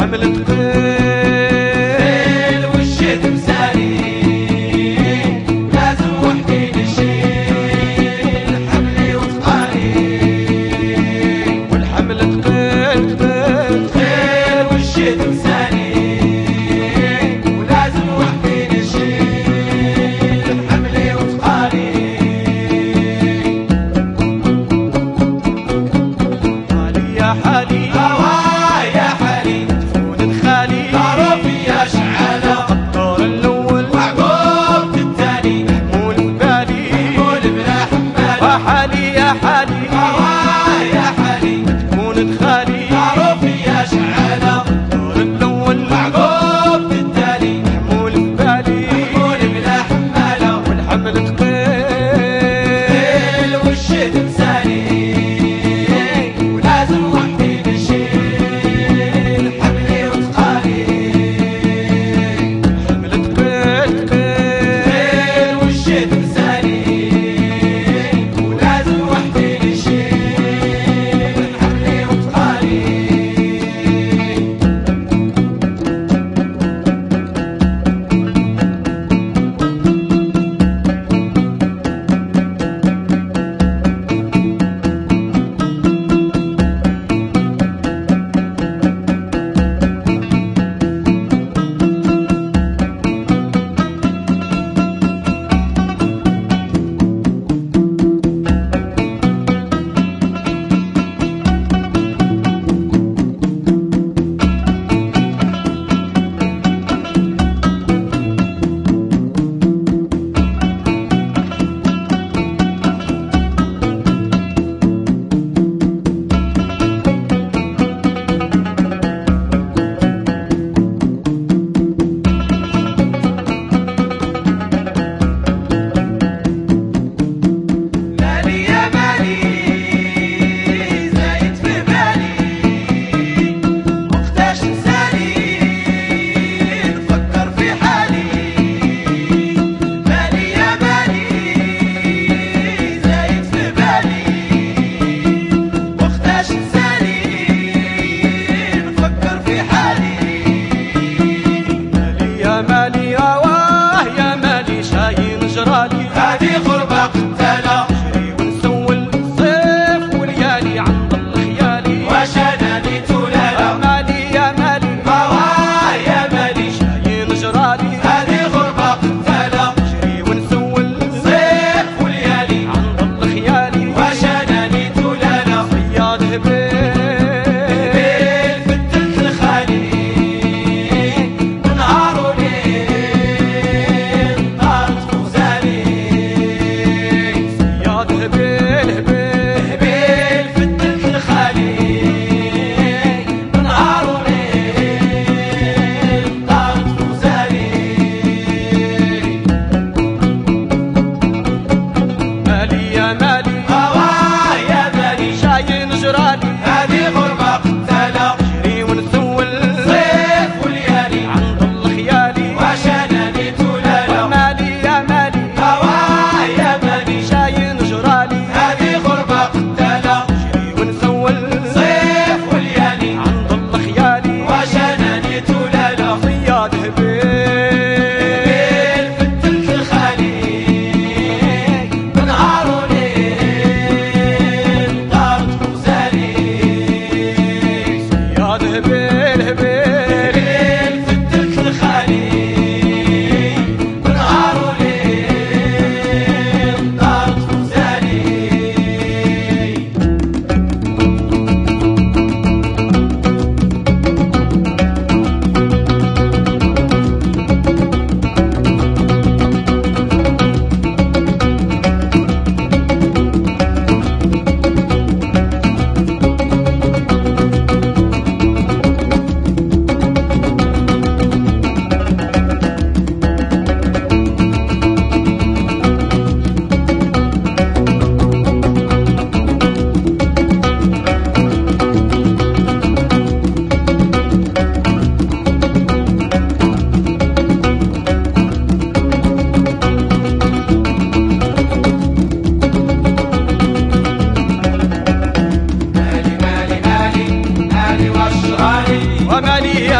والحمل ثقيل والشد مسالي لازم وحدي نشيل حملي وثقالي والحمل ثقيل ثقيل ثقيل والشد مسالي ولازم وحدي نشيل حملي وثقالي حالي يا حالي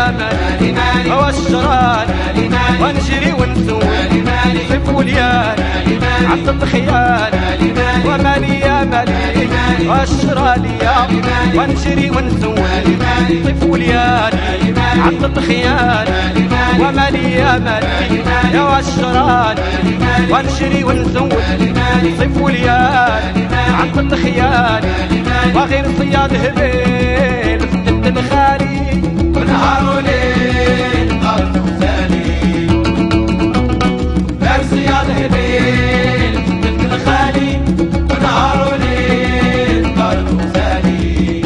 مالي والشران ونجري ونسول صيف وليال عطل خيال ومالي يا مالي والشرالية ونجري ونسول صيف وليال عطل خيال ومالي يا مالي يا والشران ونجري ونسول صيف وليال عطل خيال وغير صياد هبيل في الخالي ونهار وليل طارت غزالي غير صياد هبيل في الخالي ونهار وليل طارت غزالي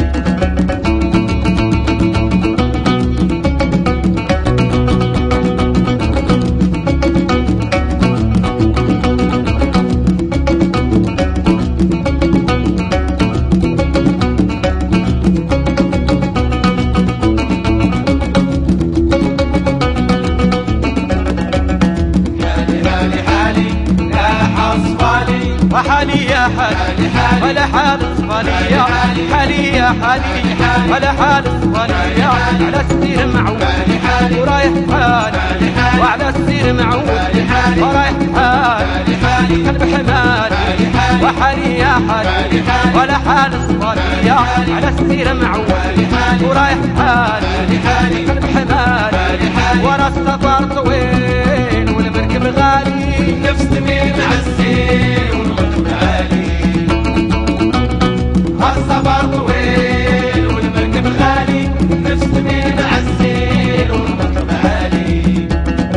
وحالي يا حالي ولا حال صغالية حالي يا حالي ولا حال صغالية على السير معود ورايح حالي وعلى السير معود ورايح حالي قلب حمالي وحالي يا حالي ولا حال صغالية على السير معود ورايح حالي قلب حمالي ورا السفر طويل والمركب غالي نفس من عالسير السفر طويل والمركب غالي نفس من عالسير والمركب عالي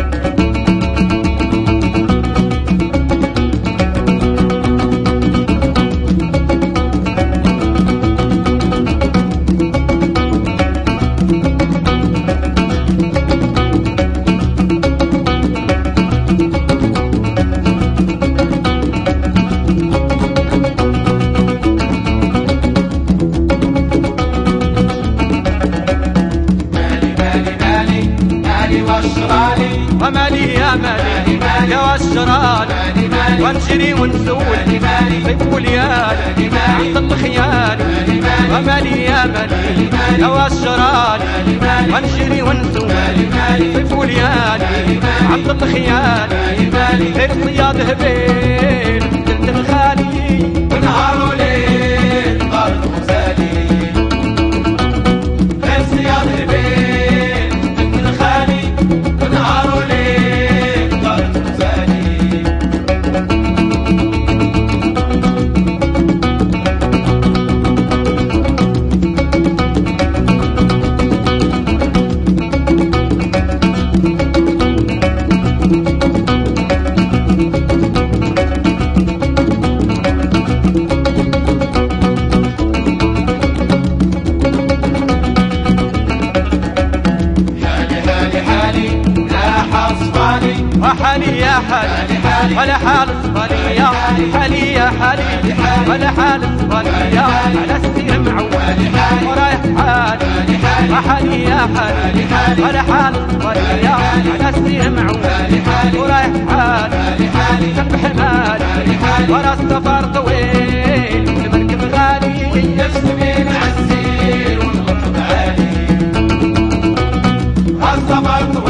ومالي يا مالي يا والشران ونجري ونسول صيف وليال عطل خيال ومالي يا مالي يا والشران ونجري ونسول صيف وليال عطل خيال غير صياد هبيل في الخالي ونهار وليل طارت غزالي غير صياد هبيل في الخالي ونهار وليل طارت غزالي وحالي يا حالي ولا حال صغالية حالي يا حالي ولا حال صغالية على السير معود ورايح حالي وحالي يا حالي ولا حال صغالية على السير معود ورايح حالي قلب حمالي ورا السفر طويل المركب غالي نفس من عالسير والمركب عالي السفر طويل